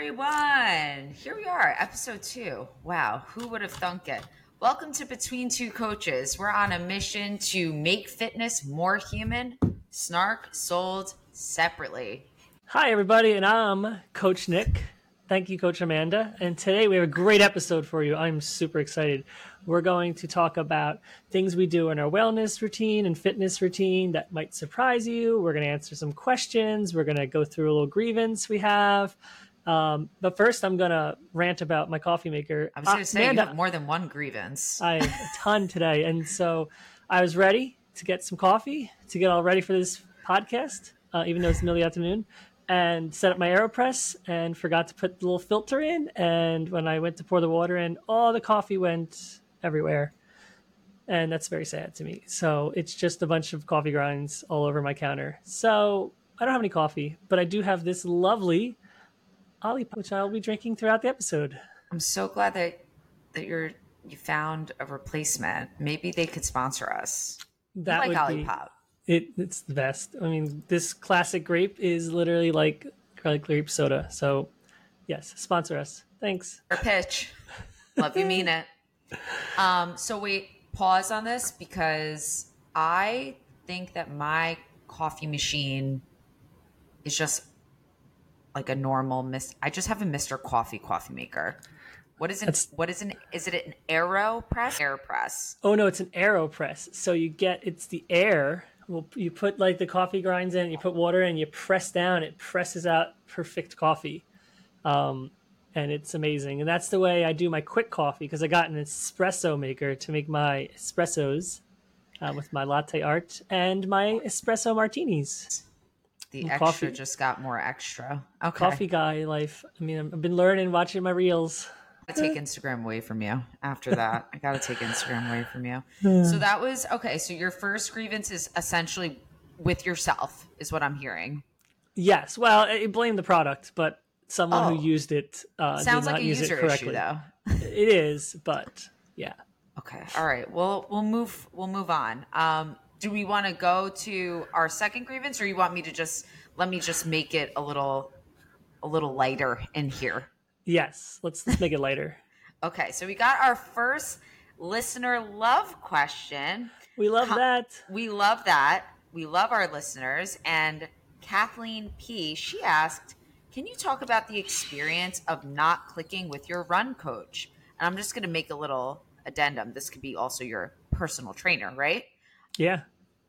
everyone. Here we are, episode 2. Wow, who would have thunk it? Welcome to Between Two Coaches. We're on a mission to make fitness more human, snark, sold separately. Hi, everybody, and I'm Coach Nick. Thank you, Coach Amanda. And today we have a great episode for you. I'm super excited. We're going to talk about things we do in our wellness routine and fitness routine that might surprise you. We're going to answer some questions. We're going to go through a little grievance we have. But first, I'm going to rant about my coffee maker. I was going to say, Amanda, you have more than one grievance. I have a ton today. And so I was ready to get some coffee to get all ready for this podcast, even though it's the middle of the afternoon. And set up my AeroPress and forgot to put the little filter in. And when I went to pour the water in, all the coffee went everywhere. And that's very sad to me. So it's just a bunch of coffee grinds all over my counter. So I don't have any coffee, but I do have this lovely Olipop, which I'll be drinking throughout the episode. I'm so glad that you found a replacement. Maybe they could sponsor us. That I like would Olipop. It's the best. I mean, this classic grape is literally like grape soda. So, yes, sponsor us. Thanks. Our pitch. Love you, mean it. So wait, pause on this because I think that my coffee machine is just like a normal I just have a Mr. Coffee maker. Is it an AeroPress? AirPress. Oh no, it's an AeroPress. So it's the air. Well, you put like the coffee grinds in, you put water in, you press down, it presses out perfect coffee. And it's amazing. And that's the way I do my quick coffee because I got an espresso maker to make my espressos with my latte art and my espresso martinis. The extra coffee just got more extra. Okay. Coffee guy life. I mean, I've been learning, watching my reels. I take Instagram away from you after that. I got to take Instagram away from you. So that was, okay. So your first grievance is essentially with yourself is what I'm hearing. Yes. Well, I blame the product, but someone who used it sounds did like not a use user it correctly. Issue, though. It is, but yeah. Okay. All right. Well, we'll move on. Do we want to go to our second grievance or you want me to let me make it a little lighter in here? Yes, let's make it lighter. Okay, so we got our first listener love question. We love that. We love that. We love our listeners. And Kathleen P., she asked, can you talk about the experience of not clicking with your run coach? And I'm just going to make a little addendum. This could be also your personal trainer, right? Yeah.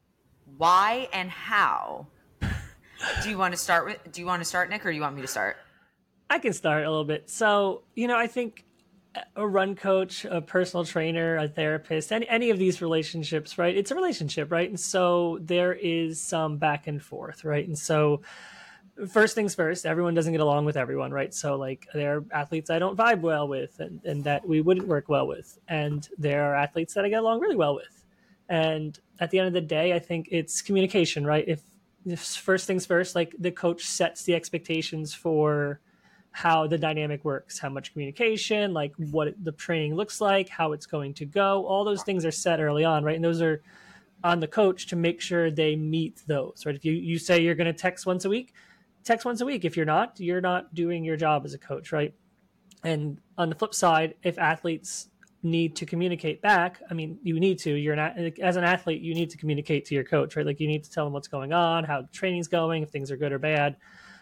Why and how? Do you want to start, Nick, or do you want me to start? I can start a little bit. So, I think a run coach, a personal trainer, a therapist, any of these relationships, right? It's a relationship, right? And so there is some back and forth, right? And so first things first, everyone doesn't get along with everyone, right? So like there are athletes I don't vibe well with and that we wouldn't work well with. And there are athletes that I get along really well with. And at the end of the day, I think it's communication, right? If first things first, like the coach sets the expectations for how the dynamic works, how much communication, like what the training looks like, how it's going to go. All those things are set early on, right? And those are on the coach to make sure they meet those, right? If you say you're going to text once a week, text once a week. If you're not doing your job as a coach, right? And on the flip side, if athletes need to communicate back, I mean, you need to. As an athlete, you need to communicate to your coach, right? Like you need to tell them what's going on, how the training's going, if things are good or bad.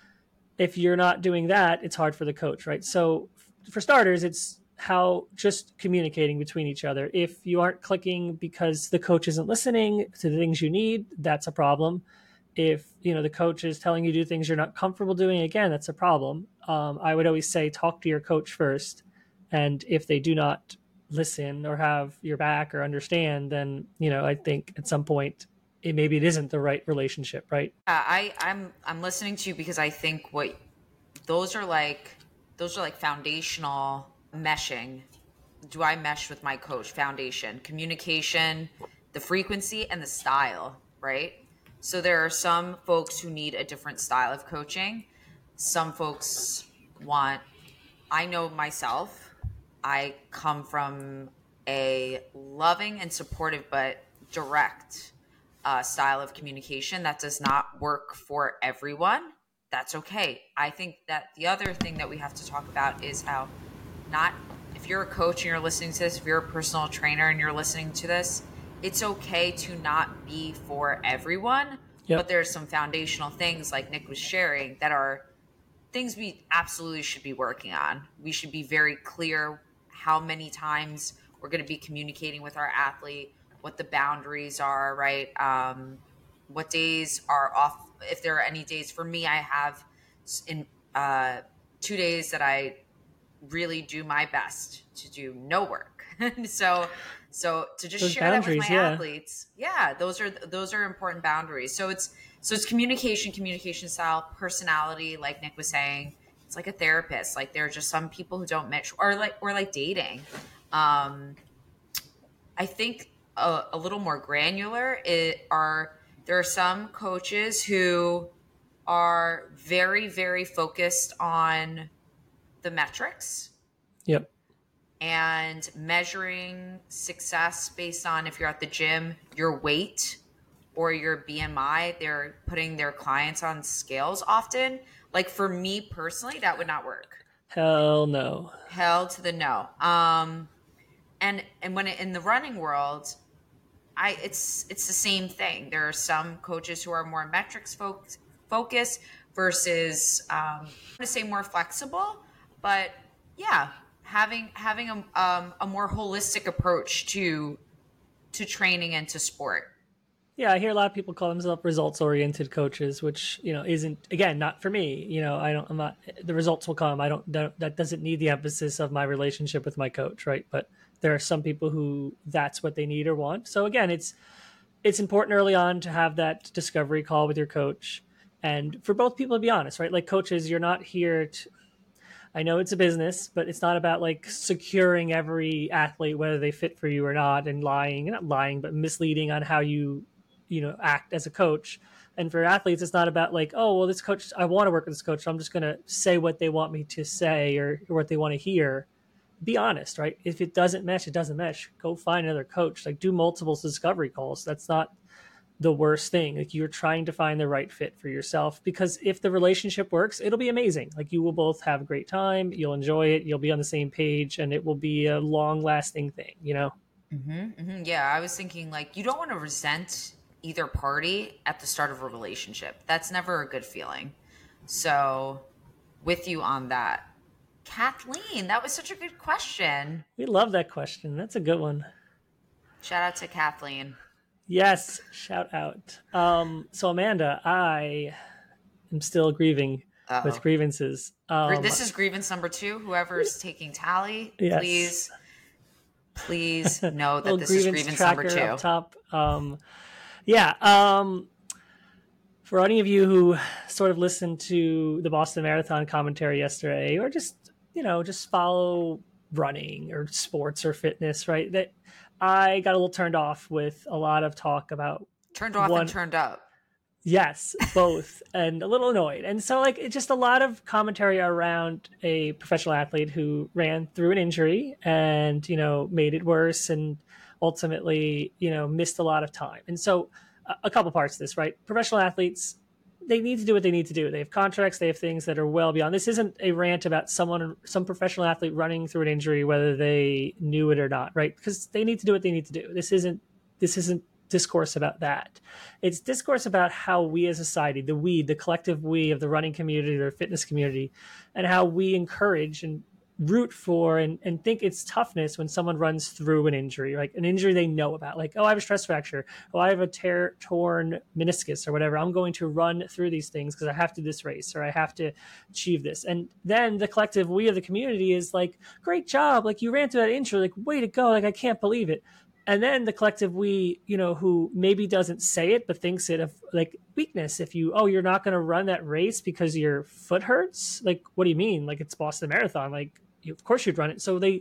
If you're not doing that, it's hard for the coach, right? So for starters, it's how just communicating between each other. If you aren't clicking because the coach isn't listening to the things you need, that's a problem. If, the coach is telling you to do things you're not comfortable doing, again, that's a problem. I would always say, talk to your coach first. And if they do not listen or have your back or understand, then, I think at some point, maybe it isn't the right relationship, right? I'm listening to you because I think those are like foundational meshing. Do I mesh with my coach? Foundation, communication, the frequency, and the style, right? So there are some folks who need a different style of coaching. Some folks I know myself, I come from a loving and supportive but direct style of communication that does not work for everyone. that's okay. I think that the other thing that we have to talk about is how not, if you're a coach and you're listening to this, if you're a personal trainer and you're listening to this, it's okay to not be for everyone. Yep. But there's some foundational things like Nick was sharing that are things we absolutely should be working on. We should be very clear how many times we're going to be communicating with our athlete, what the boundaries are, right? What days are off. If there are any days, for me, I have in 2 days that I really do my best to do no work. so to just Those share that with my yeah. athletes, those are important boundaries. So it's communication style, personality, like Nick was saying. It's like a therapist. Like there are just some people who don't match, or like dating. I think a little more granular there are some coaches who are very, very focused on the metrics. Yep. And measuring success based on, if you're at the gym, your weight or your BMI. They're putting their clients on scales often. Like for me personally, that would not work. Hell no. Hell to the no. And when in the running world, it's the same thing. There are some coaches who are more metrics focused versus I'm going to say more flexible, but yeah, having a more holistic approach to training and to sport. Yeah, I hear a lot of people call themselves results-oriented coaches, which isn't, again, not for me. I'm not. The results will come. That doesn't need the emphasis of my relationship with my coach, right? But there are some people who that's what they need or want. So again, it's important early on to have that discovery call with your coach, and for both people to be honest, right? Like coaches, you're not here to. I know it's a business, but it's not about like securing every athlete, whether they fit for you or not, and not lying, but misleading on how you act as a coach. And for athletes, it's not about like, oh, well, this coach, I want to work with this coach, so I'm just going to say what they want me to say or what they want to hear. Be honest, right? If it doesn't mesh, it doesn't mesh. Go find another coach. Like do multiple discovery calls. That's not the worst thing. Like you're trying to find the right fit for yourself, because if the relationship works, it'll be amazing. Like you will both have a great time. You'll enjoy it. You'll be on the same page, and it will be a long lasting thing, Yeah. I was thinking like, you don't want to resent either party at the start of a relationship. That's never a good feeling. So with you on that. Kathleen, that was such a good question. We love that question. That's a good one. Shout out to Kathleen. Yes, shout out. So Amanda, I am still grieving with grievances. This is grievance number 2. Whoever's taking tally, yes. please know that this is grievance number 2. Up top. For any of you who sort of listened to the Boston Marathon commentary yesterday, or just follow running or sports or fitness, right? That I got a little turned off with a lot of talk about turned off and turned up. Yes, both, and a little annoyed. And so like it's just a lot of commentary around a professional athlete who ran through an injury and, made it worse and ultimately, missed a lot of time. And so a couple parts of this, right? Professional athletes, they need to do what they need to do. They have contracts, they have things that are well beyond. This isn't a rant about some professional athlete running through an injury, whether they knew it or not, right? Because they need to do what they need to do. This isn't discourse about that. It's discourse about how we as a society, the collective we of the running community, the fitness community, and how we encourage and root for and think it's toughness when someone runs through an injury, like an injury they know about, like, oh, I have a stress fracture, oh, I have a torn meniscus or whatever. I'm going to run through these things because I have to do this race or I have to achieve this. And then the collective we of the community is like, great job. Like you ran through that injury, like way to go. Like, I can't believe it. And then the collective we, who maybe doesn't say it, but thinks it of like weakness. If you're not going to run that race because your foot hurts. Like, what do you mean? Like it's Boston Marathon. Like, of course you'd run it. So they,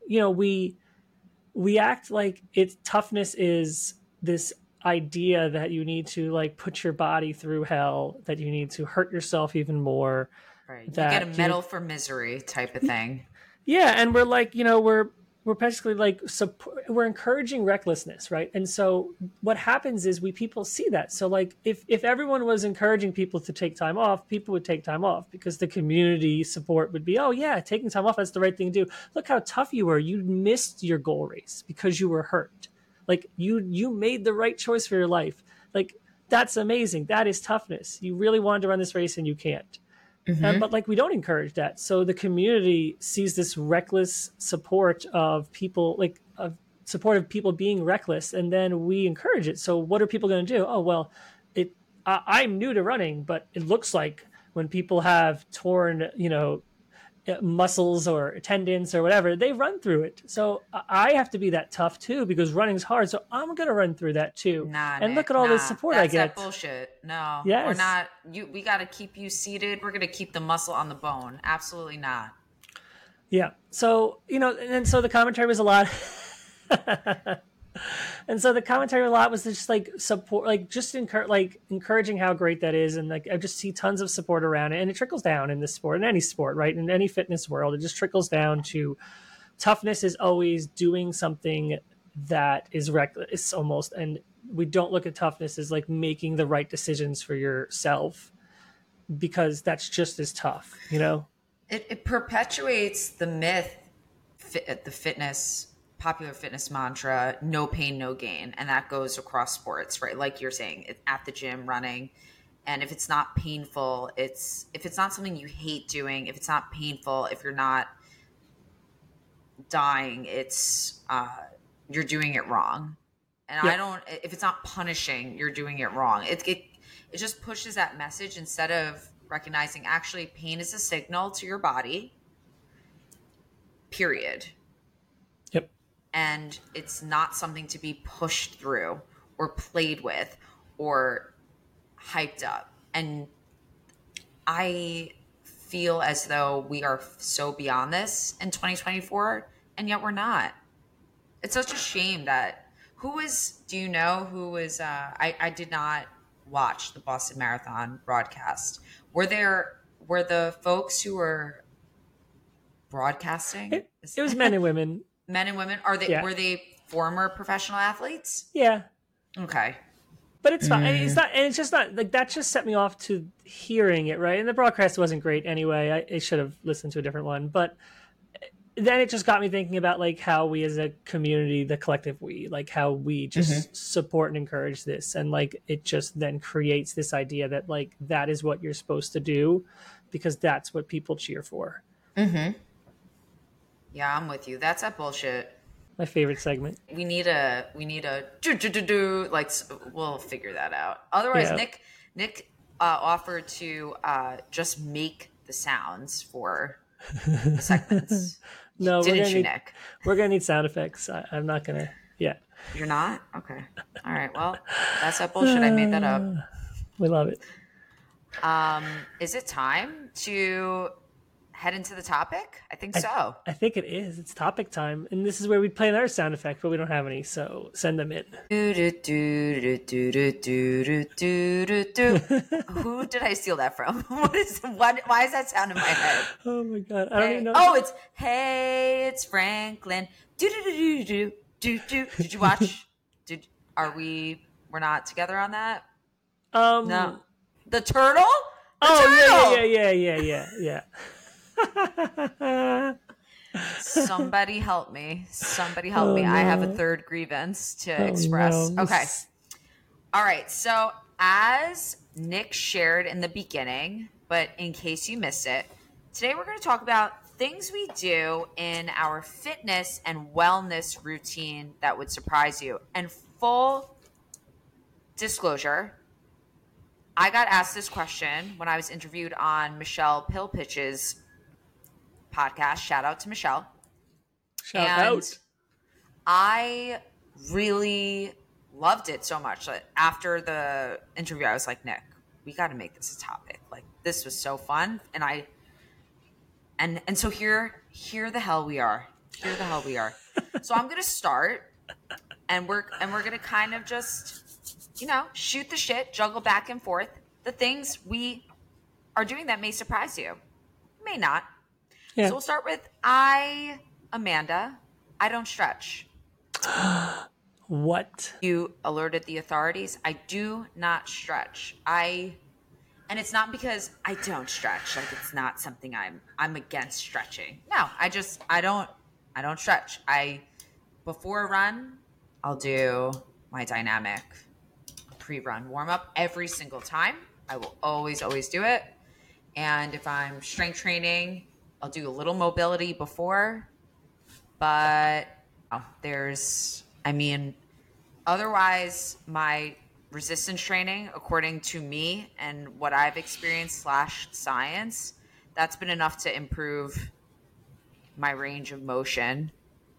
we act like toughness is this idea that you need to like put your body through hell, that you need to hurt yourself even more. Right. You get a medal for misery type of thing. Yeah. And we're like, we're we're basically like we're encouraging recklessness, right? And so what happens is people see that. So like if everyone was encouraging people to take time off, people would take time off because the community support would be, oh yeah, taking time off, that's the right thing to do. Look how tough you were. You missed your goal race because you were hurt. Like you made the right choice for your life. Like that's amazing. That is toughness. You really wanted to run this race and you can't. But like we don't encourage that. So the community sees this reckless support of people, like of support of people being reckless, and then we encourage it. So what are people going to do? Oh well, I'm new to running, but it looks like when people have torn, muscles or tendons or whatever, they run through it. So I have to be that tough too because running's hard. So I'm going to run through that too. Nah, and Nick, look at all nah, this support I get. That's that bullshit. No, Yes. we're not. We got to keep you seated. We're going to keep the muscle on the bone. Absolutely not. Yeah. So, and so the commentary was a lot. And so the commentary a lot was just like support, like just encouraging how great that is. And like, I just see tons of support around it, and it trickles down in this sport, in any sport, right? In any fitness world, it just trickles down to toughness is always doing something that is reckless almost. And we don't look at toughness as like making the right decisions for yourself because that's just as tough, It perpetuates the myth, the popular fitness mantra, no pain, no gain. And that goes across sports, right? Like you're saying, at the gym, running. And if it's not painful, if it's not something you hate doing, if it's not painful, if you're not dying, you're doing it wrong. And Yeah. if it's not punishing, you're doing it wrong. It just pushes that message instead of recognizing actually pain is a signal to your body, period. Yep. And it's not something to be pushed through or played with or hyped up. And I feel as though we are so beyond this in 2024, and yet we're not. It's such a shame that do you know who was, I did not watch the Boston Marathon broadcast. Were the folks who were broadcasting? It was men and women. Men and women? Were they former professional athletes? Yeah. Okay. But it's fine. It's not, and it's just not like that. Just set me off to hearing it, right? And the broadcast wasn't great anyway. I should have listened to a different one. But then it just got me thinking about like how we as a community, the collective we, like how we just support and encourage this, and like it just then creates this idea that like that is what you're supposed to do because that's what people cheer for. Mm-hmm. Yeah, I'm with you. That's that bullshit. My favorite segment. We need a do like we'll figure that out. Otherwise, Yeah. Nick offered to just make the sounds for the segments. No, Didn't you, Nick? We're gonna need sound effects. I'm not gonna. Yeah. You're not? Okay. All right. Well, that's that bullshit. I made that up. We love it. Is it time to head into the topic? I think so. I think it is. It's topic time. And this is where we'd play another sound effect, but we don't have any, so send them in. Who did I steal that from? Why is that sound in my head? Oh my god. I don't even know. Oh, it's Franklin. Did you watch? We're not together on that? No. The turtle? Oh, yeah. Somebody help me. No. I have a third grievance to express. No. Okay. All right. So as Nick shared in the beginning, but in case you missed it, today we're going to talk about things we do in our fitness and wellness routine that would surprise you. And full disclosure, I got asked this question when I was interviewed on Michelle Pilpitch's podcast. Shout out to Michelle. Shout out. I really loved it so much that after the interview, I was like, Nick, we got to make this a topic. Like, this was so fun. And so here the hell we are. Here the hell we are. So I'm going to start and we're going to kind of just, shoot the shit, juggle back and forth. The things we are doing that may surprise you, may not. Yeah. So we'll start with Amanda, I don't stretch. What? You alerted the authorities. I do not stretch. And it's not because I don't stretch. Like, it's not something I'm against stretching. No, I don't stretch. Before a run, I'll do my dynamic pre-run warm up every single time. I will always do it. And if I'm strength training, I'll do a little mobility before. But otherwise, my resistance training, according to me and what I've experienced / science, that's been enough to improve my range of motion.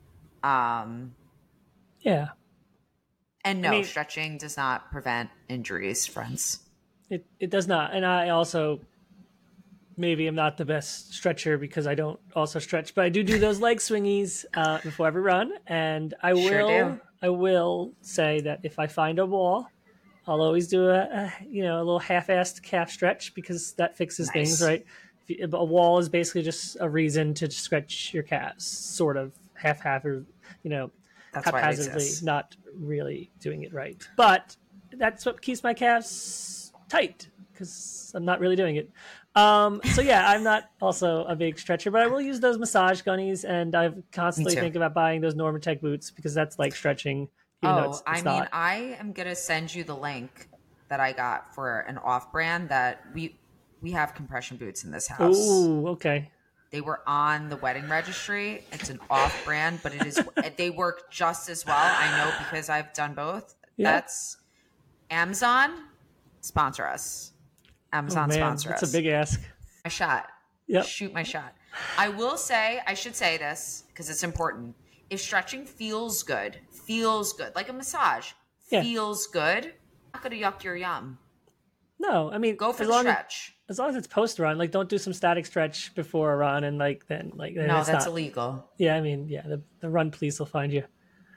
Yeah. And no, stretching does not prevent injuries, friends. It does not. And I also, maybe I'm not the best stretcher because I don't also stretch, but I do those leg swingies before every run. And I will say that if I find a wall, I'll always do a little half-assed calf stretch because that fixes things, right? A wall is basically just a reason to stretch your calves, sort of half or, haphazardly, not really doing it right. But that's what keeps my calves tight because I'm not really doing it. So yeah, I'm not also a big stretcher, but I will use those massage gunnies, and I've constantly think about buying those Normatec boots because that's like stretching. I am gonna send you the link that I got for an off-brand that we have compression boots in this house. Oh, okay. They were on the wedding registry. It's an off-brand, but they work just as well. I know because I've done both. Yeah. That's Amazon, sponsor us. Amazon sponsor us. That's a big ask. My shot. Yep. Shoot my shot. I should say this because it's important. If stretching feels good, like a massage, feels good, I'm not going to yuck your yum. No, I mean, go for the stretch. As long as it's post run, like don't do some static stretch before a run and then no, that's illegal. Yeah, I mean, yeah, the run police will find you.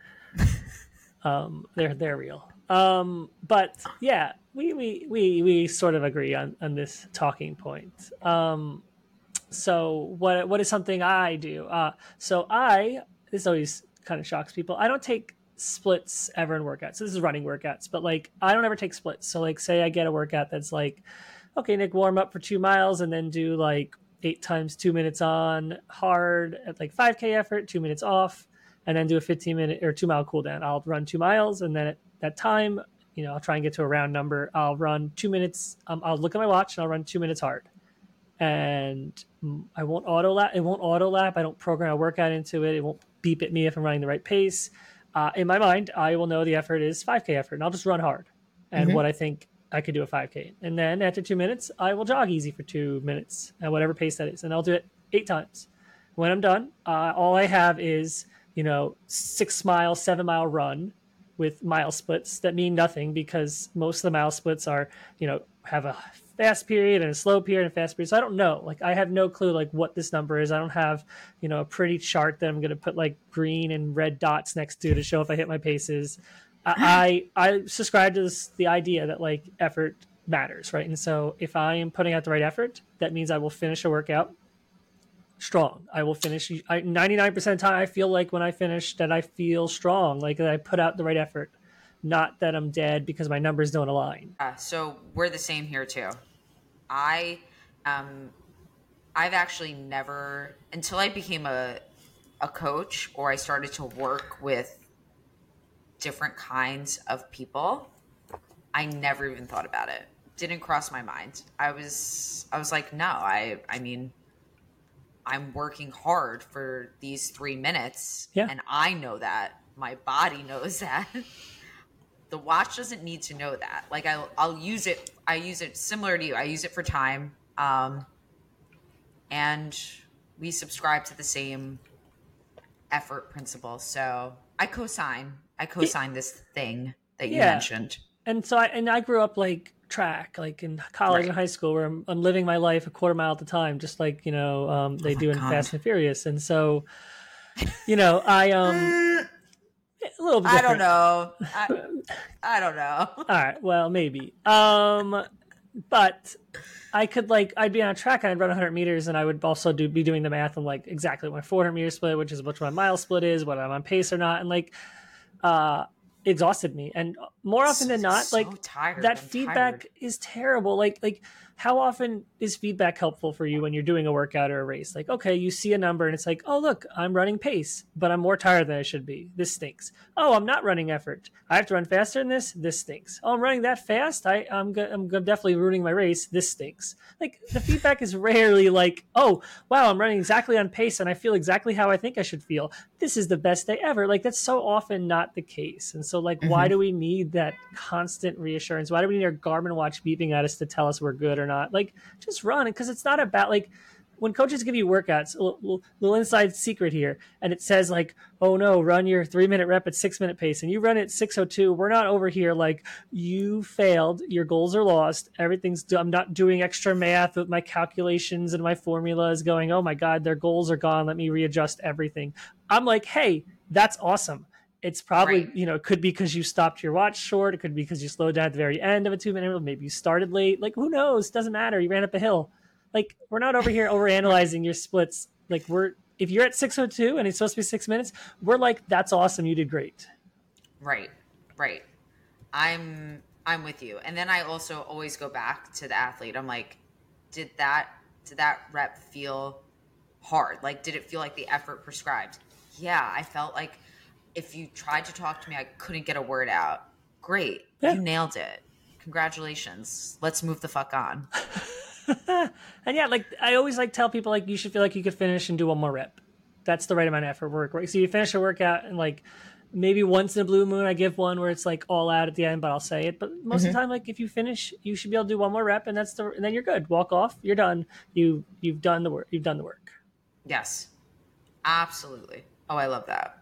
They're real. But yeah, we sort of agree on this talking point. So what is something I do? This always kind of shocks people. I don't take splits ever in workouts. So this is running workouts, but like I don't ever take splits. So like say I get a workout that's like, okay, Nick, warm up for 2 miles and then do like 8 times 2 minutes on hard at like 5K effort, 2 minutes off, and then do a 15-minute or 2 mile cool down. I'll run 2 miles and then at that time, I'll try and get to a round number. I'll run 2 minutes. I'll look at my watch and I'll run 2 minutes hard. And I won't auto lap. It won't auto lap. I don't program a workout into it. It won't beep at me if I'm running the right pace. In my mind, I will know the effort is 5K effort, and I'll just run hard and what I think I could do a 5K. And then after 2 minutes, I will jog easy for 2 minutes at whatever pace that is, and I'll do it 8 times. When I'm done, all I have is 6 mile, 7 mile run with mile splits that mean nothing because most of the mile splits are have a fast period and a slow period and a fast period. So I don't know. Like I have no clue like what this number is. I don't have, a pretty chart that I'm going to put like green and red dots next to show if I hit my paces. I subscribe to the idea that like effort matters, right? And so if I am putting out the right effort, that means I will finish a workout strong. I will finish 99% of the time. I feel like when I finish that I feel strong, like that I put out the right effort. Not that I'm dead because my numbers don't align. So we're the same here too. I've actually never, until I became a coach or I started to work with different kinds of people, I never even thought about it. Didn't cross my mind. I was like, no, I mean, I'm working hard for these 3 minutes and I know that. My body knows that. The watch doesn't need to know that. Like I'll use it. I use it similar to you. I use it for time. And we subscribe to the same effort principle. So I co-sign this thing that you mentioned. And so I grew up like track, like in college and high school where I'm living my life a quarter mile at a time, just like, they do in Fast and Furious. And so, a little bit different. I don't know. All right. Well, maybe. But I could I'd be on a track and I'd run 100 meters, and I would also be doing the math on like exactly what my 400 meter split, which is what my mile split is, whether I'm on pace or not, and uh, exhausted me. And more often than not, So tired. that I'm tired. feedback is terrible. How often is feedback helpful for you when you're doing a workout or a race? Like, okay, you see a number and it's like, oh, look, I'm running pace, but I'm more tired than I should be. This stinks. Oh, I'm not running effort. I have to run faster than this. This stinks. Oh, I'm running that fast. I'm definitely ruining my race. This stinks. Like, the feedback is rarely like, oh, wow, I'm running exactly on pace and I feel exactly how I think I should feel. This is the best day ever. Like, that's so often not the case. And so, why do we need that constant reassurance? Why do we need our Garmin watch beeping at us to tell us we're good or not? Like, just run. Because it's not about when coaches give you workouts, a little inside secret here, and it says oh no, run your 3-minute rep at 6-minute pace, and you run at 6:02. We're not over here you failed, your goals are lost, I'm not doing extra math with my calculations and my formulas going, oh my God, their goals are gone. Let me readjust everything. I'm like, hey, that's awesome. It's probably, Right. it could be because you stopped your watch short. It could be because you slowed down at the very end of a 2-minute interval. Maybe you started late. Who knows? Doesn't matter. You ran up a hill. We're not over here overanalyzing your splits. If you're at 6:02 and it's supposed to be 6 minutes, we're like, that's awesome. You did great. Right. Right. I'm with you. And then I also always go back to the athlete. I'm like, did that rep feel hard? Like, did it feel like the effort prescribed? Yeah, I felt like if you tried to talk to me, I couldn't get a word out. Great. Yeah. You nailed it. Congratulations. Let's move the fuck on. And yeah, I always tell people you should feel like you could finish and do one more rep. That's the right amount of effort work. Right? So you finish a workout and maybe once in a blue moon I give one where it's all out at the end, but I'll say it. But most of the time, if you finish, you should be able to do one more rep, and and then you're good. Walk off. You're done. You've done the work. You've done the work. Yes. Absolutely. Oh, I love that.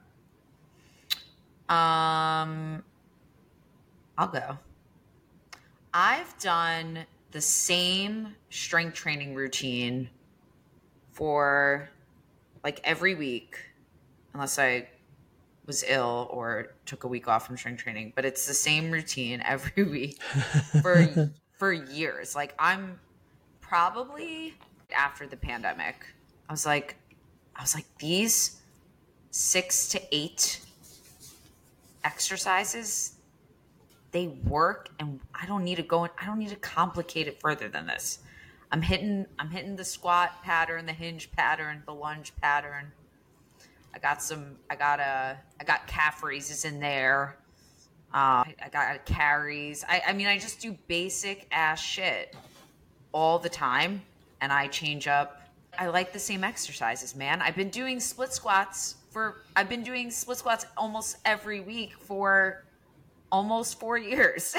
I'll go. I've done the same strength training routine for every week, unless I was ill or took a week off from strength training, but it's the same routine every week for years. I'm probably after the pandemic, I was like these 6 to 8 exercises, they work, and I don't need to complicate it further than this. I'm hitting the squat pattern, the hinge pattern, the lunge pattern. I got calf raises in there. I got carries. I mean, I just do basic ass shit all the time, and I change up. I like the same exercises, man. I've been doing split squats almost every week for almost 4 years.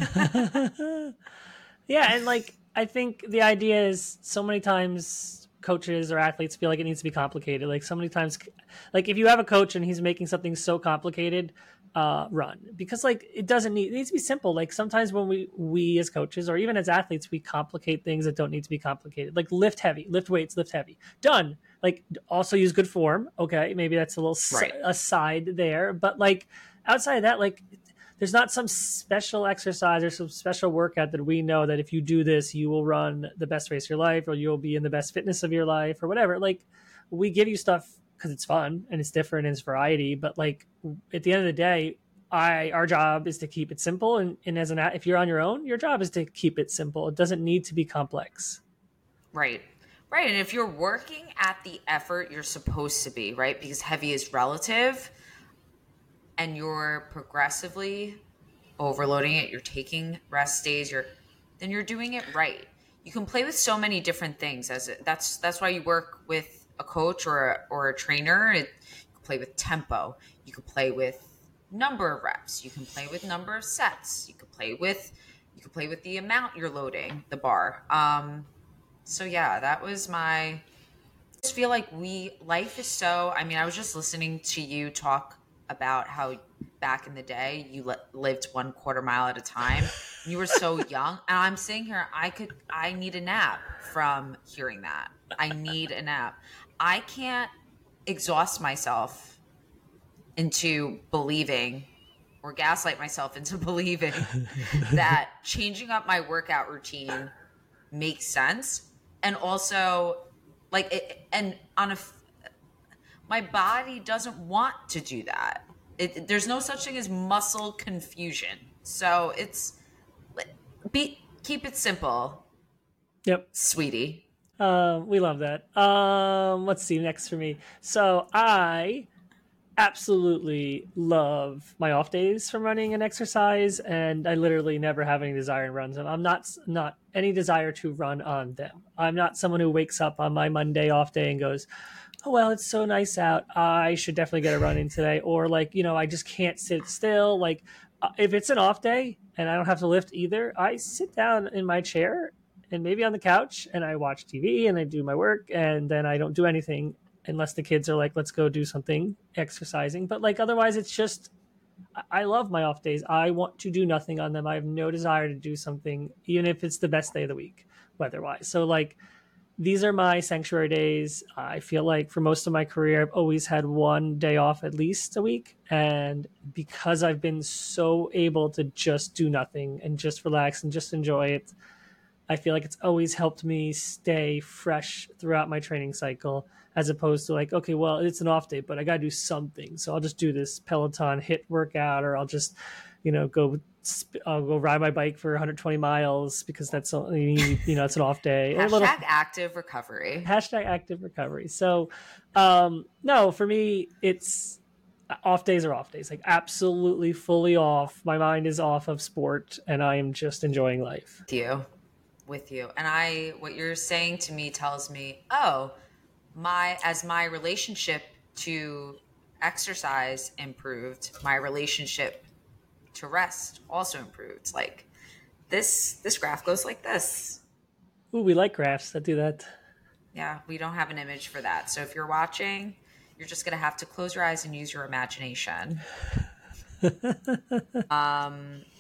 Yeah, and I think the idea is so many times coaches or athletes feel like it needs to be complicated. So many times, if you have a coach and he's making something so complicated, run, because it needs to be simple. Sometimes when we as coaches or even as athletes, we complicate things that don't need to be complicated. Lift heavy, lift weights, lift heavy. Done. Also use good form. Okay, maybe that's a little Right. aside there, but outside of that, there's not some special exercise or some special workout that we know that if you do this, you will run the best race of your life, or you'll be in the best fitness of your life, or whatever. We give you stuff because it's fun and it's different and it's variety. But at the end of the day, our job is to keep it simple. And if you're on your own, your job is to keep it simple. It doesn't need to be complex. Right. Right. And if you're working at the effort you're supposed to be, right? Because heavy is relative, and you're progressively overloading it, you're taking rest days, then you're doing it right. You can play with so many different things that's why you work with a coach or a trainer. You can play with tempo. You can play with number of reps. You can play with number of sets. You can play with the amount you're loading the bar. So yeah, that was I just feel like life is so, I mean, I was just listening to you talk about how back in the day you lived 1/4 mile at a time. You were so young, and I'm sitting here, I need a nap from hearing that. I need a nap. I can't exhaust myself into believing or gaslight myself into believing that changing up my workout routine makes sense. And also like it, and on a my body doesn't want to do that. There's no such thing as muscle confusion. So it's keep it simple, Yep. sweetie. We love that. Let's see next for me. So I absolutely love my off days from running and exercise, and I literally never have any desire to run them. I'm not any desire to run on them. I'm not someone who wakes up on my Monday off day and goes, oh well, it's so nice out, I should definitely get a run in today, or like, I just can't sit still. Like if it's an off day and I don't have to lift either, I sit down in my chair and maybe on the couch and I watch TV and I do my work, and then I don't do anything unless the kids are like, let's go do something exercising. But like otherwise it's just, I love my off days. I want to do nothing on them. I have no desire to do something, even if it's the best day of the week weather wise. So like these are my sanctuary days. I feel like for most of my career I've always had one day off at least a week, and because I've been so able to just do nothing and just relax and just enjoy it, I feel like it's always helped me stay fresh throughout my training cycle, as opposed to like, okay, well, it's an off day, but I got to do something. So I'll just do this Peloton HIIT workout, or I'll just, I'll go ride my bike for 120 miles because that's, it's an off day. Hashtag active recovery. Hashtag active recovery. So, no, for me, it's off days are off days, like absolutely fully off. My mind is off of sport and I am just enjoying life. With you. And what you're saying to me tells me, as my relationship to exercise improved, my relationship to rest also improved. Like this graph goes like this. Ooh, we like graphs that do that. Yeah, we don't have an image for that. So if you're watching, you're just going to have to close your eyes and use your imagination. I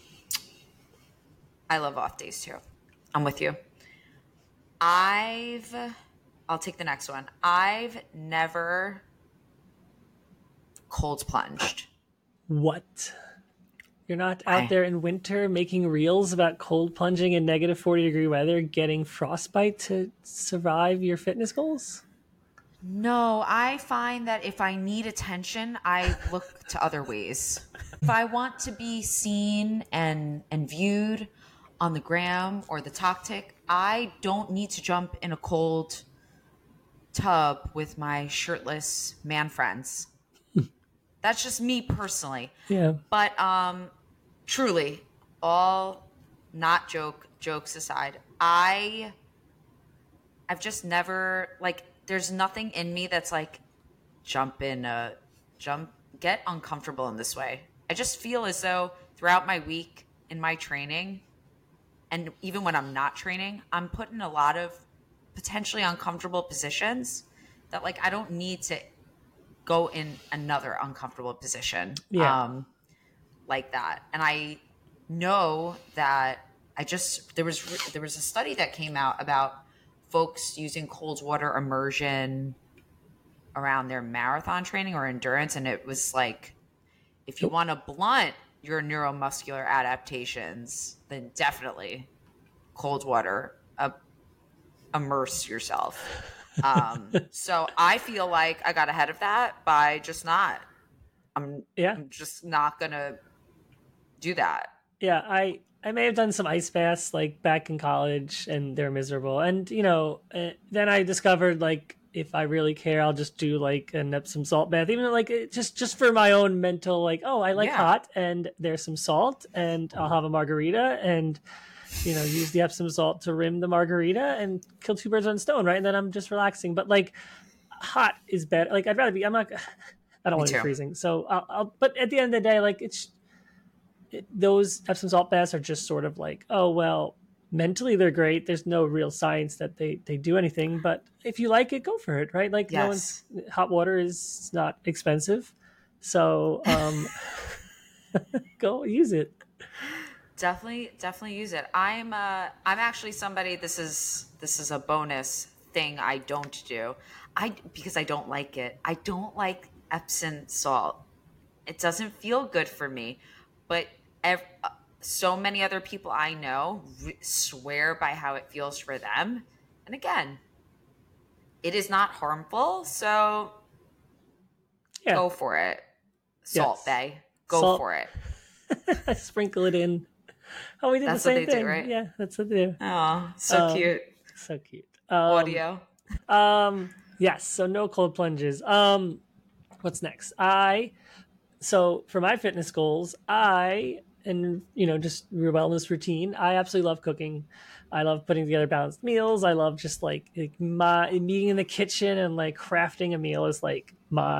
love off days too. I'm with you. I'll take the next one. I've never cold plunged. What? You're not out there in winter making reels about cold plunging in negative 40-degree weather, getting frostbite to survive your fitness goals? No, I find that if I need attention, I look to other ways. If I want to be seen and viewed on the gram or the Toktik, I don't need to jump in a cold tub with my shirtless man friends. That's just me personally. Yeah. But truly, all not jokes aside, I've just never, like, there's nothing in me that's like get uncomfortable in this way. I just feel as though throughout my week in my training, and even when I'm not training, I'm put in a lot of potentially uncomfortable positions that like I don't need to go in another uncomfortable position like that. And I know that there was a study that came out about folks using cold water immersion around their marathon training or endurance, and it was like, if you want to blunt your neuromuscular adaptations, then definitely cold water, immerse yourself. So I feel like I got ahead of that by just not. I'm just not gonna do that. Yeah, I may have done some ice baths like back in college, and they're miserable. And then I discovered like if I really care, I'll just do like an Epsom salt bath, even like just for my own mental, like, oh, I like hot and there's some salt, and I'll have a margarita and use the Epsom salt to rim the margarita and kill two birds with one stone, right? And then I'm just relaxing. But like hot is better. Like I don't want to be freezing. So I'll but at the end of the day, like those Epsom salt baths are just sort of like, oh, well, mentally they're great. There's no real science that they do anything, but if you like it, go for it, right? Like hot water is not expensive. So go use it. Definitely use it. I'm actually somebody, this is a bonus thing I don't do. Because I don't like it. I don't like Epsom salt. It doesn't feel good for me. but so many other people I know swear by how it feels for them. And again, it is not harmful, so Yeah. go for it. Salt Yes. Bay, go Salt. for it. I sprinkle it in. Oh, we did the That's what same they do, thing. right? Yeah, that's what they do. Oh, so cute. So cute. Audio. Yes. So no cold plunges. What's next? So for my fitness goals, and just your wellness routine, I absolutely love cooking. I love putting together balanced meals. I love just like my being in the kitchen and like crafting a meal is like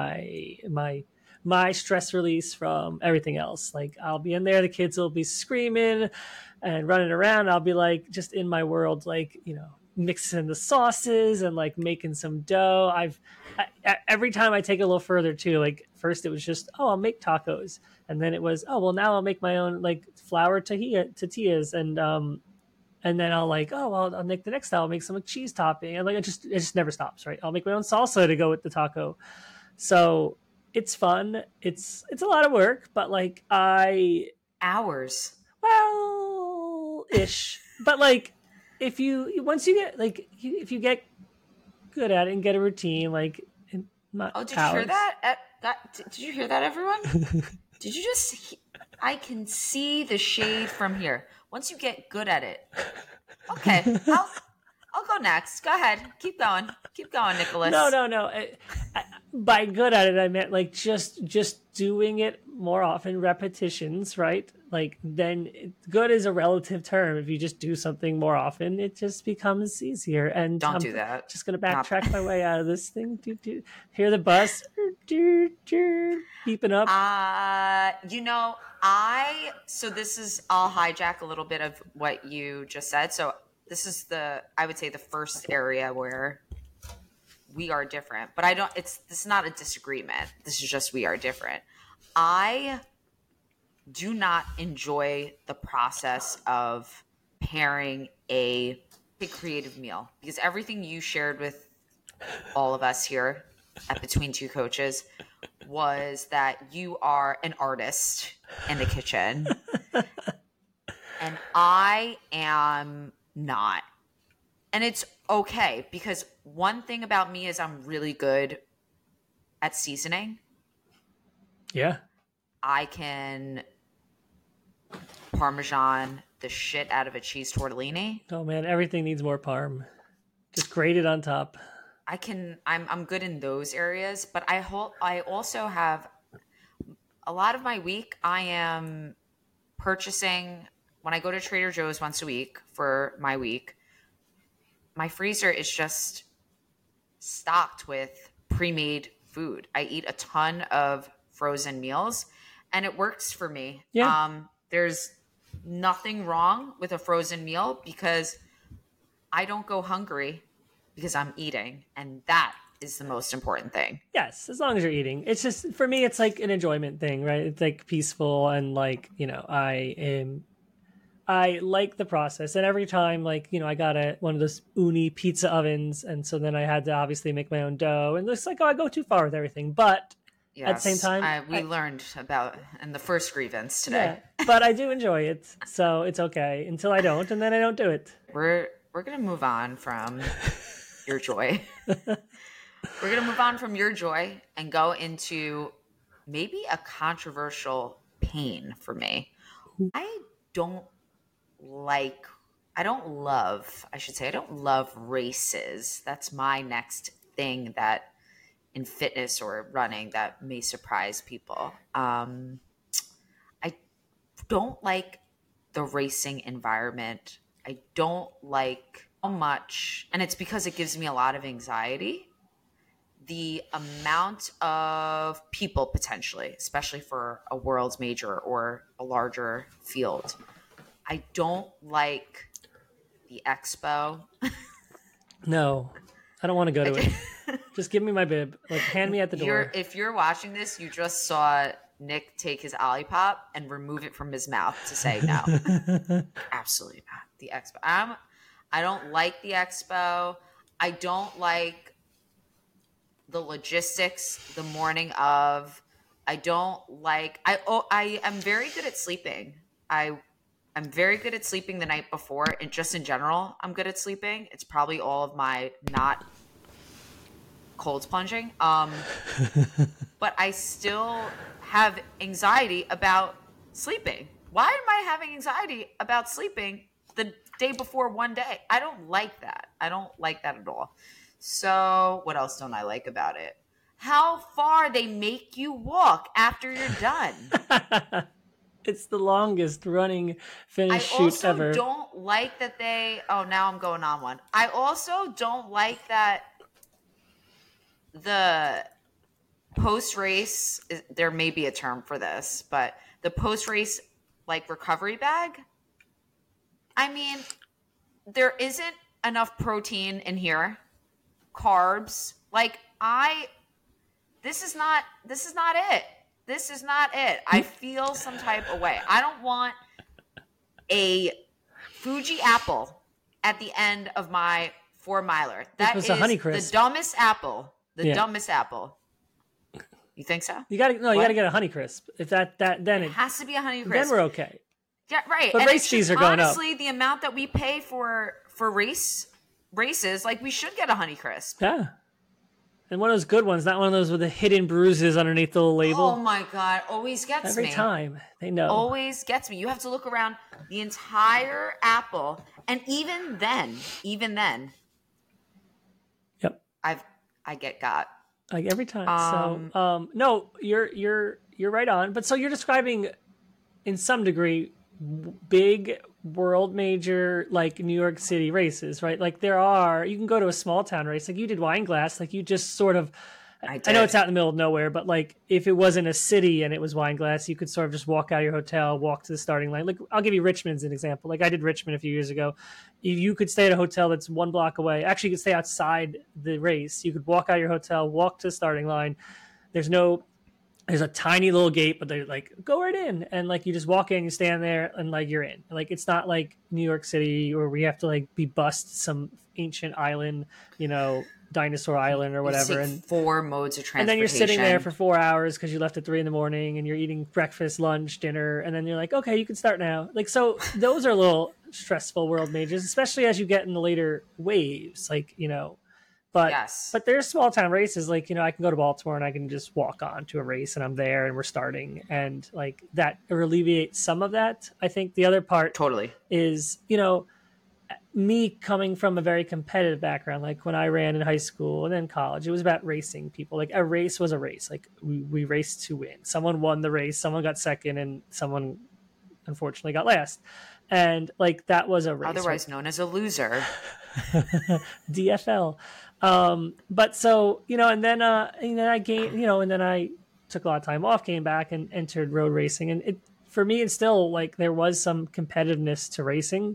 my stress release from everything else. Like I'll be in there, the kids will be screaming and running around. I'll be like just in my world, like mixing the sauces and like making some dough. Every time I take it a little further too. Like first it was just I'll make tacos, and then it was now I'll make my own like flour tortillas, and then I'll like I'll make the next style. I'll make some cheese topping, and like it just never stops. Right? I'll make my own salsa to go with the taco. So it's fun. It's a lot of work, but like Hours. ish. But like if you once you get like if you get good at it and get a routine, like not Oh, did hours. you hear that? Did you hear that, everyone? Did you just? I can see the shade from here. Once you get good at it, okay. I'll go next. Go ahead. Keep going, Nicholas. No. By good at it, I meant like just doing it more often, repetitions, right? Like then good is a relative term. If you just do something more often, it just becomes easier. And Don't I'm do that. just gonna backtrack my way out of this thing. Hear the bus beeping up. So this is, I'll hijack a little bit of what you just said. So this is I would say the first area where we are different, but this is not a disagreement. This is just, we are different. I do not enjoy the process of pairing a creative meal, because everything you shared with all of us here at Between Two Coaches was that you are an artist in the kitchen and I am not. And it's okay, because one thing about me is I'm really good at seasoning. Yeah. I can Parmesan the shit out of a cheese tortellini. Oh man, everything needs more parm. Just grate it on top. I'm good in those areas, but I also have a lot of my week I am purchasing. When I go to Trader Joe's once a week for my week, my freezer is just stocked with pre-made food. I eat a ton of frozen meals and it works for me. Yeah. There's nothing wrong with a frozen meal because I don't go hungry because I'm eating, and that is the most important thing. Yes, as long as you're eating. It's just, for me, it's like an enjoyment thing, right? It's like peaceful, and like, I like the process. And every time, like, I got one of those uni pizza ovens, and so then I had to obviously make my own dough, and it's like, I go too far with everything. But at the same time, we learned about in the first grievance today. Yeah, but I do enjoy it, so it's okay until I don't, and then I don't do it. We're gonna move on from your joy. We're gonna move on from your joy and go into maybe a controversial pain for me. I don't love races. That's my next thing that in fitness or running that may surprise people. I don't like the racing environment. I don't like how much, and it's because it gives me a lot of anxiety. The amount of people potentially, especially for a world's major or a larger field. I don't like the expo. No, I don't want to go to it. Just give me my bib. Like, hand me at the door. If you're watching this, you just saw Nick take his Olipop and remove it from his mouth to say no. Absolutely not. The expo. I don't like the expo. I don't like the logistics the morning of. I don't like I am very good at sleeping. I'm very good at sleeping the night before, and just in general, I'm good at sleeping. It's probably all of my not cold plunging. But I still have anxiety about sleeping. Why am I having anxiety about sleeping the day before one day? I don't like that. I don't like that at all. So, what else don't I like about it? How far they make you walk after you're done. It's the longest running finish I shoot also ever. don't like that oh, now I'm going on one. I also don't like that the post race, there may be a term for this, but the post race like recovery bag. I mean, there isn't enough protein in here, carbs. Like this is not it. This is not it. I feel some type of way. I don't want a Fuji apple at the end of my 4-miler. That is a Honeycrisp. the dumbest apple. Dumbest apple. You think so? You gotta get a Honeycrisp. If that then it has to be a Honeycrisp. Then we're okay. Yeah, right. But and race fees are going up. Honestly, the amount that we pay for races, like we should get a Honeycrisp. Yeah. And one of those good ones, not one of those with the hidden bruises underneath the little label. Oh my God, always gets me. Every time. They know. Always gets me. You have to look around the entire apple, and even then. Yep. I get got. Like every time. No, you're right on. But so you're describing, in some degree, big world major like New York City races, right? Like you can go to a small town race, like you did Wineglass, like you just sort of. I know it's out in the middle of nowhere, but like if it wasn't a city and it was Wineglass, you could sort of just walk out of your hotel, walk to the starting line. Like I'll give you Richmond as an example. Like I did Richmond a few years ago. You could stay at a hotel that's 1 block away. Actually, you could stay outside the race. You could walk out of your hotel, walk to the starting line. There's a tiny little gate, but they're like, go right in. And like, you just walk in, you stand there and like, you're in. Like, it's not like New York City where we have to like be bussed some ancient island, Dinosaur Island or whatever. And 4 modes of transportation. And then you're sitting there for 4 hours because you left at 3 a.m. and you're eating breakfast, lunch, dinner. And then you're like, okay, you can start now. Like, so those are a little stressful world majors, especially as you get in the later waves, but yes. But there's small town races, like, I can go to Baltimore and I can just walk on to a race and I'm there and we're starting, and like that alleviates some of that. I think the other part totally is, me coming from a very competitive background, like when I ran in high school and then college, it was about racing people. Like a race was a race. Like we raced to win. Someone won the race, someone got second, and someone unfortunately got last. And like that was a race. Otherwise known as a loser. DFL. But so, and then I gained, and then I took a lot of time off, came back and entered road racing. And for me, it's still like there was some competitiveness to racing.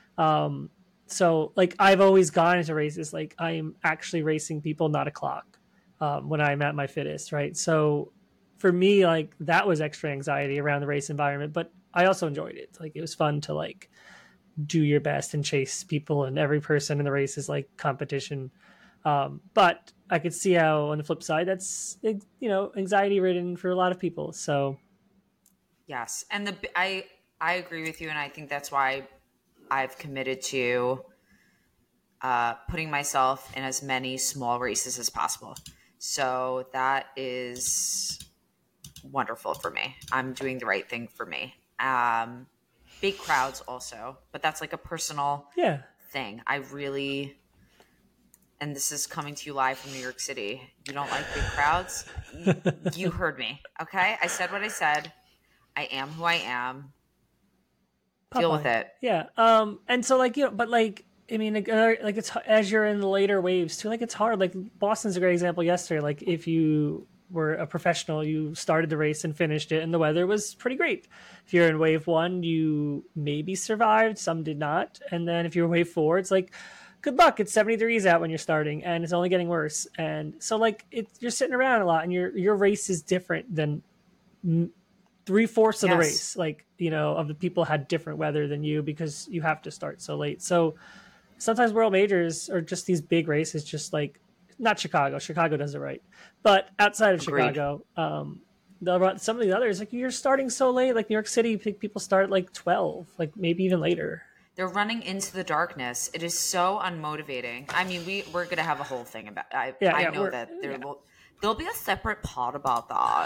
So like I've always gone into races, like I'm actually racing people, not a clock, when I'm at my fittest. Right. So for me, like that was extra anxiety around the race environment, but I also enjoyed it. Like it was fun to like do your best and chase people, and every person in the race is like competition. But I could see how on the flip side, that's, anxiety ridden for a lot of people. So. Yes. And I agree with you. And I think that's why I've committed to putting myself in as many small races as possible. So that is wonderful for me. I'm doing the right thing for me. Big crowds also, but that's like a personal thing. I really, and this is coming to you live from New York City. You don't like big crowds? You heard me. Okay. I said what I said. I am who I am. Deal with it. Yeah. And so like, but like, I mean, like it's, as you're in the later waves too, like it's hard. Like Boston's a great example yesterday. Like if you were a professional, you started the race and finished it and the weather was pretty great. If you're in wave 1, you maybe survived, some did not. And then if you're wave 4, it's like, good luck. It's 70 degrees out when you're starting and it's only getting worse. And so like you're sitting around a lot, and your race is different than 3/4 of the race, like, of the people had different weather than you because you have to start so late. So sometimes world majors or just these big races, just like not Chicago does it right, but outside of Agreed. Chicago, some of the others, like you're starting so late. Like New York City, people start at like 12, like maybe even later. They're running into the darkness. It is so unmotivating. I mean, we're gonna have a whole thing about. I know that there'll be a separate pod about that.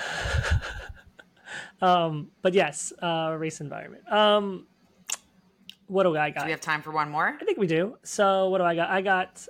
But yes, race environment. What do I got? Do we have time for one more? I think we do. So what do I got? I got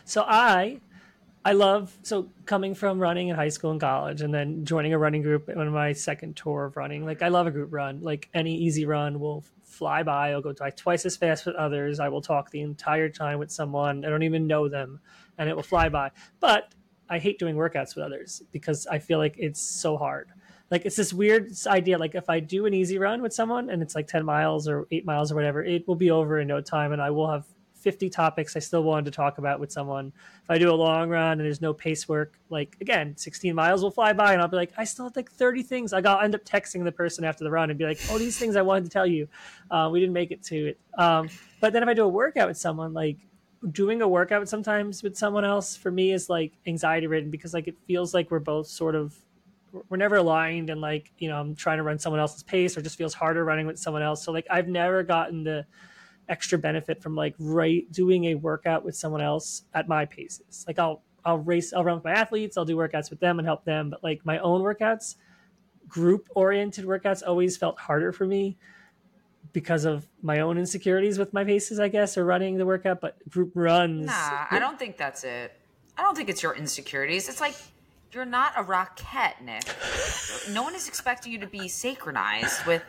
I love coming from running in high school and college, and then joining a running group on my second tour of running. Like I love a group run. Like any easy run will fly by. I'll go twice as fast with others. I will talk the entire time with someone. I don't even know them, and it will fly by. But I hate doing workouts with others because I feel like it's so hard. Like it's this weird idea. Like if I do an easy run with someone and it's like 10 miles or 8 miles or whatever, it will be over in no time, and I will have 50 topics I still wanted to talk about with someone. If I do a long run and there's no pace work, like again, 16 miles will fly by and I'll be like, I still have like 30 things. Like I'll end up texting the person after the run and be like, oh, these things I wanted to tell you. We didn't make it to it. But then if I do a workout with someone, like doing a workout sometimes with someone else for me is like anxiety ridden because like it feels like we're both we're never aligned, and like, I'm trying to run someone else's pace, or just feels harder running with someone else. So like I've never gotten the extra benefit from like doing a workout with someone else at my paces. Like I'll run with my athletes, I'll do workouts with them and help them, but like my own workouts, group oriented workouts, always felt harder for me because of my own insecurities with my paces, I guess, or running the workout. But group runs, I don't think that's it. I don't think it's your insecurities. It's like, you're not a rocket, Nick. No one is expecting you to be synchronized with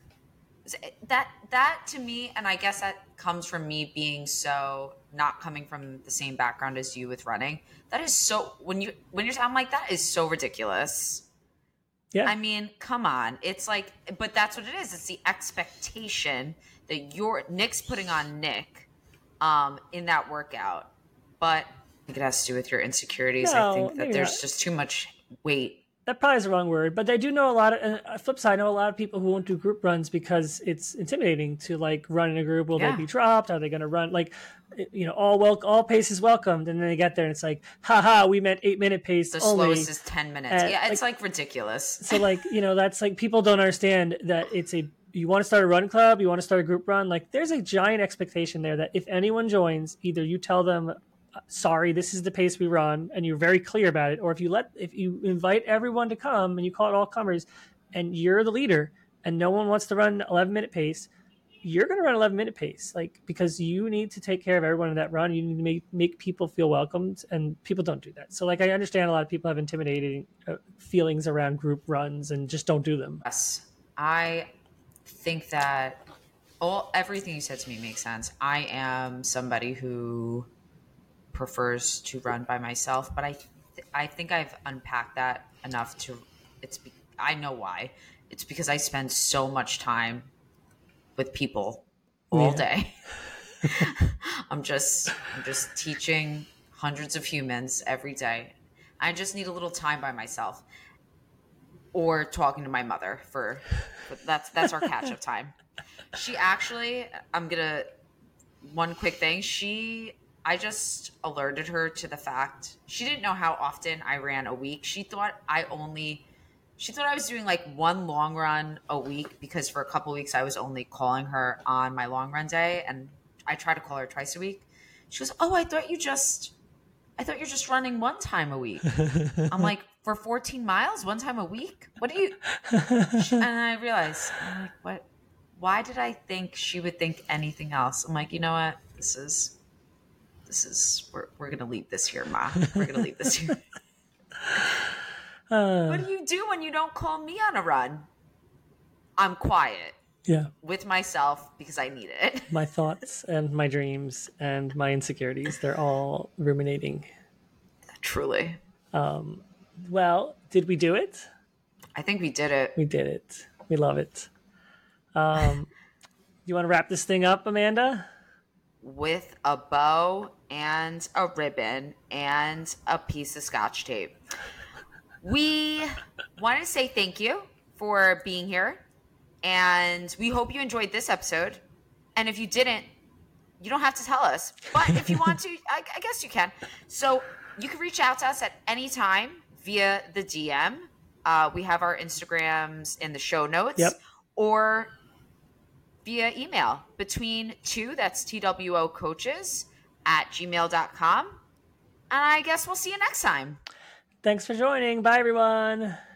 that to me. And I guess that comes from me being not coming from the same background as you with running. That is so, when you're I'm like, that is so ridiculous. Yeah. I mean, come on. It's like, but that's what it is. It's the expectation that Nick's putting on Nick in that workout. But I think it has to do with your insecurities. No, I think that there's just too much weight. That probably is the wrong word, but I do know flip side, I know a lot of people who won't do group runs because it's intimidating to like run in a group. Will they be dropped? Are they going to run? Like, all pace is welcomed. And then they get there and it's like, haha, we meant 8-minute pace. The only. Slowest is 10 minutes. Yeah. It's like ridiculous. So like, that's like, people don't understand that you want to start a run club, you want to start a group run. Like there's a giant expectation there that if anyone joins, either you tell them, sorry, this is the pace we run, and you're very clear about it, or if you invite everyone to come and you call it all comers and you're the leader and no one wants to run 11-minute pace, you're going to run 11-minute pace, like, because you need to take care of everyone in that run. You need to make people feel welcomed, and people don't do that. So like I understand a lot of people have intimidating feelings around group runs and just don't do them. Yes, I think that everything you said to me makes sense. I am somebody who prefers to run by myself, but I think I've unpacked that enough I know why. It's because I spend so much time with people all day. I'm just teaching hundreds of humans every day. I just need a little time by myself, or talking to my mother that's our catch up time. She actually, one quick thing, I just alerted her to the fact she didn't know how often I ran a week. She thought I was doing like one long run a week because for a couple of weeks I was only calling her on my long run day, and I try to call her twice a week. She goes, "Oh, I thought you're just running one time a week." I'm like, for 14 miles, one time a week? What do you? And I realized, I'm like, what? Why did I think she would think anything else? I'm like, you know what? This is we're gonna leave this here, Ma. We're gonna leave this here. What do you do when you don't call me on a run? I'm quiet. Yeah. With myself because I need it. My thoughts and my dreams and my insecurities, they're all ruminating. Truly. Well, did we do it? I think we did it. We did it. We love it. You want to wrap this thing up, Amanda? With a bow and a ribbon and a piece of Scotch tape. We want to say thank you for being here, and we hope you enjoyed this episode. And if you didn't, you don't have to tell us. But if you want to, I guess you can. So you can reach out to us at any time via the DM. We have our Instagrams in the show notes. Yep. Or via email between two, that's TWO coaches @gmail.com. And I guess we'll see you next time. Thanks for joining. Bye, everyone.